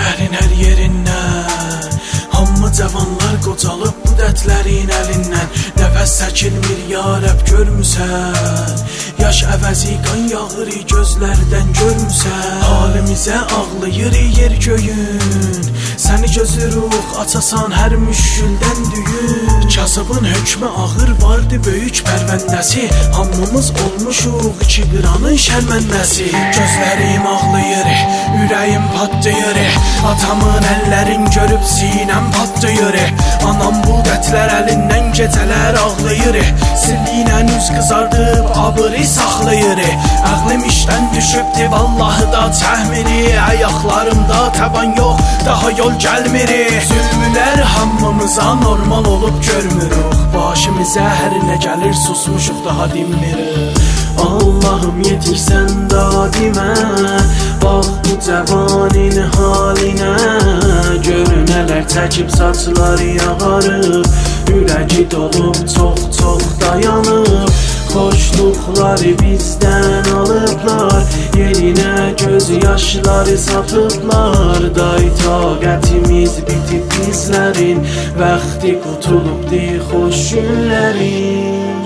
şəhrin hər yerindən hamı cavanlar qocalıb bu dərdlərin əlindən. Nəfəs çəkilmir ya Rəbb görmüsən, yaş əvəzi qan yağır gözlərdən görmüsən. Halimizə ağlayır yer göyün, səni gözü ruh açasan hər müşküldən düyün. Kasıbın hökmü ağır vardı böyük pərvəndəsi, hamımız olmuşuq iki qıranın şərməndəsi. Gözlərim ağlayır, ürəyim patlayır, atamın əllərin görüb sinəm patlayır. Anam bu dərdlər əlindən gecələr ağlayır, sirliylə üz qızardıb abırı saxlayır. Ağlım işdən düşübdü vallahi da çəhmiri, ayaqlarımda tavan yox daha yol gəlmir. Zülmülər hamımıza normal olub görmürük, başımıza hər nə gəlir susmuşuq daha dinmirik. Allahım yetirsən dadimə, bax bu cəvanin halinə. Görün ələr çəkib saçları yağarıb, ürəci dolub çox dayanıb. Xoşluqları bizdən alıblar, yerinə göz yaşları satıblar. Day taqətimiz bitib bizlərin, vaxti qutulubdi xoş günlərin.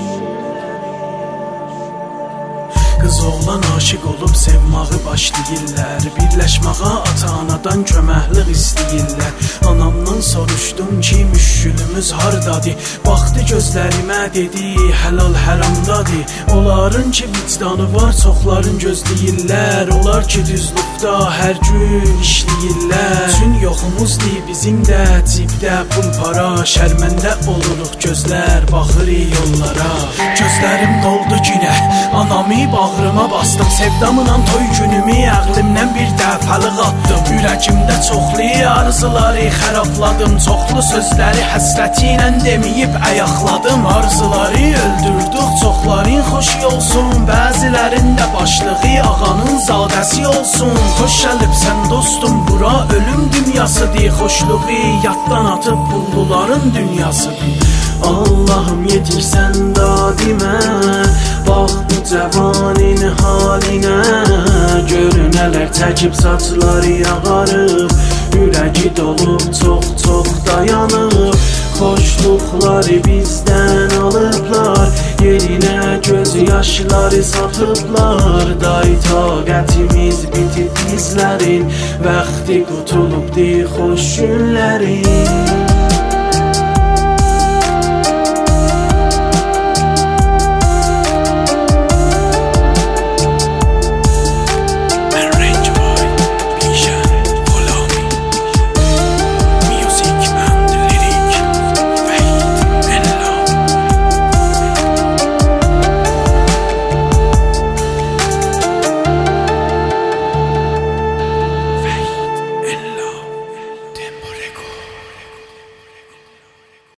Qız oğlan aşiq olub sevmağı başlayırlar, birləşməğa ata-anadan köməklik istəyirlər. Anamdan soruşdum ki müşkülümüz hardadır, baxdı gözlərimə dedi həlal həramdadır. Onların ki vicdanı var çoxların gözləyirlər, onlar ki düzlükdə hər gün işləyirlər. Tün yoxumuzdur bizim də cibdə pul para, şərməndə oluruq gözlər baxır yollara. Gözlərim doldu günə, anamı bağrıma bastım, sevdamla toy günümü ağlımdan bir dəfəlik atdım. Ürəkimdə çoxlu arzuları xərabladım, çoxlu sözləri həsrəti ilə deməyib ayaqladım. Arzuları öldürdük, çoxların xoşu olsun, bəzilərin də başlığı ağanın zadəsi olsun. Xoş gəlibsən dostum, bura ölüm dünyasıdır, xoşluğu yaddan atıb pulluların dünyasıdır. Allahım yetirsən dadimə, bax bu cəvanin halinə. Görün ələr çəkib saçları yağarıb, ürəci dolub çox dayanıb. Xoşluqları bizdən alıblar, yerinə göz yaşları satıblar. Day taqətimiz bitib bizlərin, vaxti qutulubdi xoş günlərin.